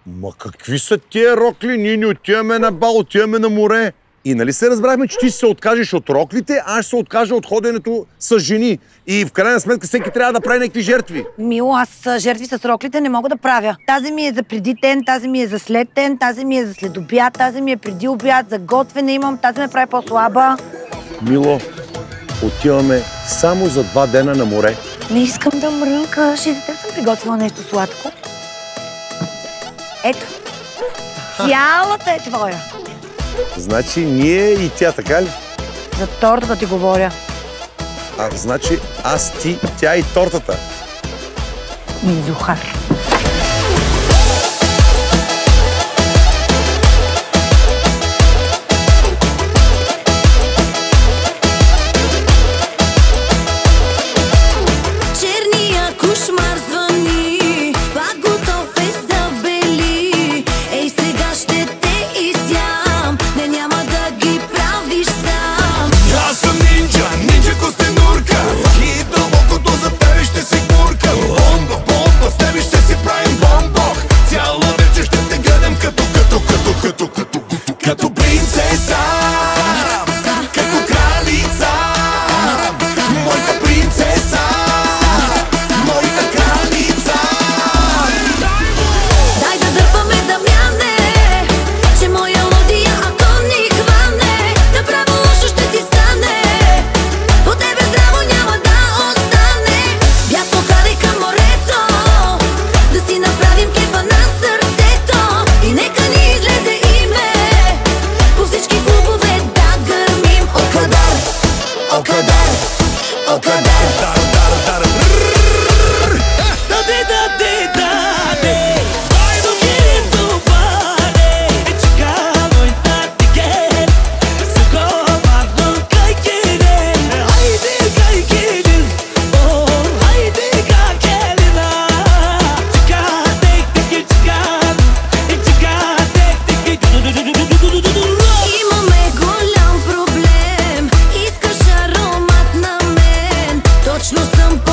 Ма какви са тия рокли? Ние не отиваме на бал, отиваме на море. И нали се разбрахме, че ти се откажеш от роклите, аз ще се откажа от ходенето с жени. И в крайна сметка всеки трябва да прави някакви жертви. Мило, аз жертви с роклите не мога да правя. Тази ми е за преди тен, тази ми е за след тен, тази ми е за след обяд, тази ми е преди обяд, за готвене имам, тази ме прави по-слаба. Мило, отиваме само за 2 дена на море. Не искам да мрънкаш и за теб съм приготвила нещо сладко. Ето, цялата е твоя. Значи ние и тя, така ли? За тортата ти говоря. Значи аз, ти, тя и тортата. Мизухар. Черния кошмар звъни, пак готов е за бели. Ей, сега ще те изям, не няма да ги правиш сам. Аз съм нинджа, нинджа костенурка. И дълбокото за тебе ще се гурка. Бомба, бомба, с тебе ще си правим бомбок. Цяла вечер ще те гледам като принцеса, като кралица. Моята принцеса, моята кралица. Дай да дърпаме Дамяне, че моя лодия, ако ни хване, направо лошо ще ти стане. По тебе здраво няма да остане. Бясно карай към морето, да си направим кефа на сърцето. И нека ни излезе име, по всички клубове да гърмим. Окадар, окадар, окадар. Имаме голям проблем, искаш аромат на мен. Точно съм